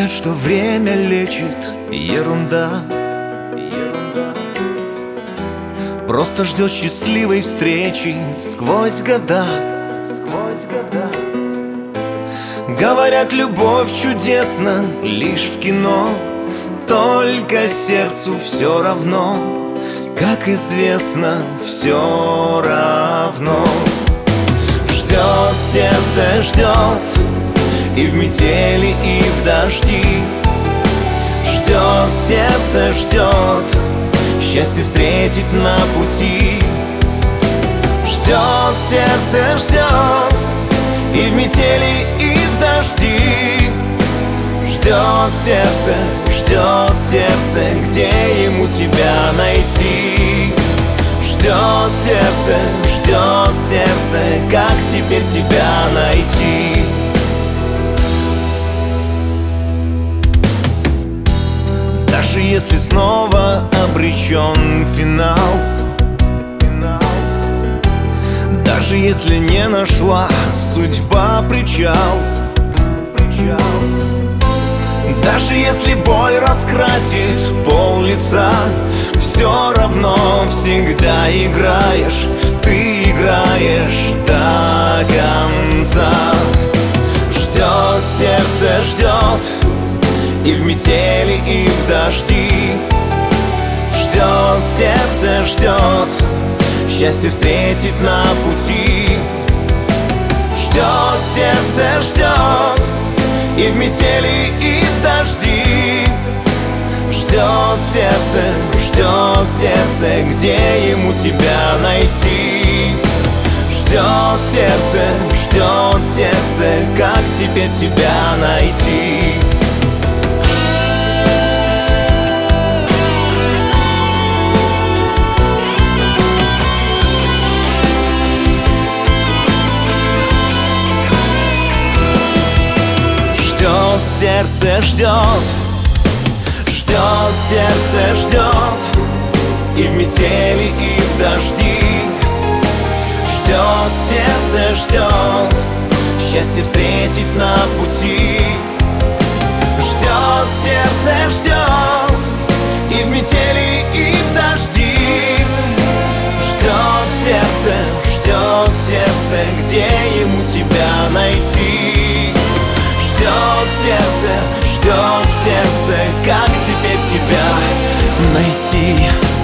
знают, что время лечит ерунда. Просто ждет счастливой встречи сквозь года. Говорят, любовь чудесна лишь в кино, только сердцу все равно, как известно, все равно. Ждет сердце, ждет, и в метели, и в дожди. Ждет сердце, ждет, счастье встретить на пути. Ждет сердце, ждет, и в метели, и в дожди. Ждет сердце, где ему тебя найти. Ждет сердце, как теперь тебя найти. Даже если снова обречен финал, даже если не нашла судьба причал, даже если боль раскрасит пол лица, все равно всегда играешь, ты играешь до конца. Ждет сердце, ждет, и в метели, и в дожди. Ждет сердце, ждет, счастье встретить на пути. Ждет сердце, ждет, и в метели, и в дожди. Ждет сердце, где ему тебя найти. Ждет сердце, как теперь тебя найти. Ждет сердце, ждет, ждет сердце, ждет, и в метели, и в дожди. Ждет сердце, ждет, счастье встретить на пути. Ждет сердце, ждет, и в метели, и в дожди. Ждет сердце, где ему тебя найти. Ждет сердце, как теперь тебя найти.